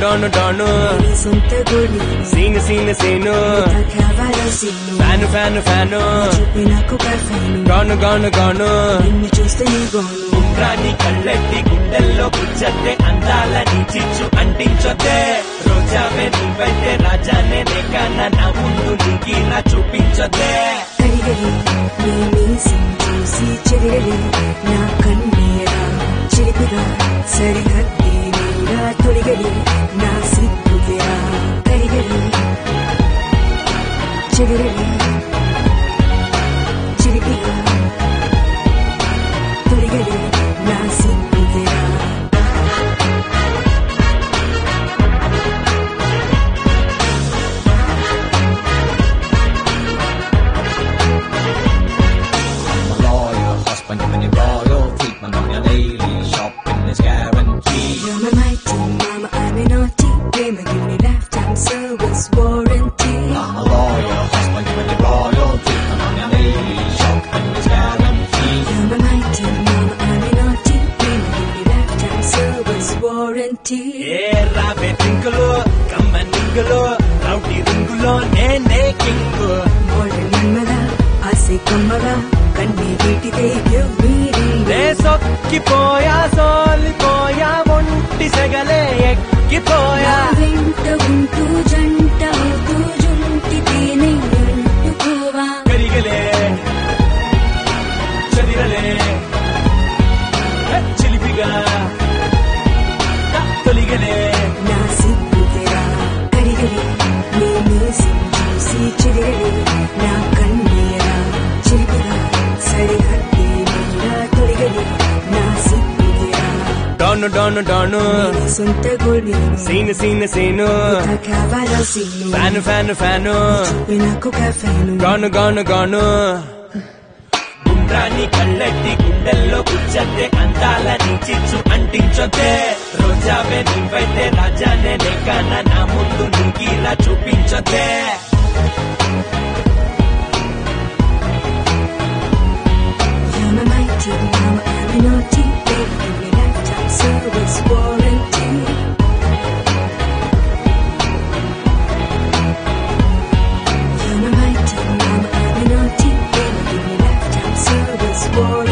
Donu Donu Sonte goli Sinu Sinu Sinu Cavalo sinu Fanu Fanu Fanu Chupi నాకు కఫేను Gonu Gonu Gonu నిన్ను చూస్తే నీ గోను ఉండ్రాని కళ్ళెట్టి గుండెల్లో గుచ్చతే అందాలని చిచ్చు అంటించొద్దే రోజావే నీవైతే రాజానే నేకన్నా నా ముందు నీకిలా చూపించొద్దే కడిగడి నీ మీసం చూసి చెరిగడి నా కన్నీరా చిలిపిగా సరిహద్ది నీరా తొడిగడి నా సిగ్గుదిరా కడిగడి చెరిగడి చిలిపిగా తొడిగడి నా సిగ్గుదిరా Giving you royal treatment on your daily shopping is guaranteed. You're my mighty mama, I'm a naughty gamer. Give me lifetime service warranty. I'm a loyal husband, giving you royal treatment on your daily shopping is guaranteed. You're my mighty mama, I'm a naughty gamer. Give me lifetime service warranty. ఏ రావే టింకులు కమ్మనింగులు rowdy రింగులో నేనే king Golden Manmadha, ఆసే కమ్మగా, కన్నీ వీటిదే give me ring. నే సొక్కిపోయా సోలిపోయా ఒంటి సెగలే ఎక్కిపోయా నా వెంట ఉంటూ జంట అవుతూ జుంటితేనే అంటుకోవా. కరిగలే చదిరలే చిలిపిగా తొలిగలే నా సిగ్గుతెరా కడిగడి నీ మీసం చూసి చెరిగడి నా కన్నీరా చిలిపిగా సరిహద్ది నీరా తొడిగడి నా సిగ్గుతెరా డోను డోను డోను నీ సొంత గోళీను సీను సీను సీను కావాలో సీను ఫ్యాను ఫ్యాను ఫ్యాను చూపి నాకు కఫేను గాను గాను గాను గుండ్రాని కళ్ళెట్టి గుండెల్లో గుచ్చతే అందాలని చిచ్చు అంటించొద్దే రోజావే నీవైతే రాజానే నేకన్నా నా ముందు నీకిలా చూపించొద్దే You're my mighty mama, I'm a naughty baby. Give me lifetime service warranty. You're my mighty mama, I'm a naughty baby. Give me lifetime service warranty.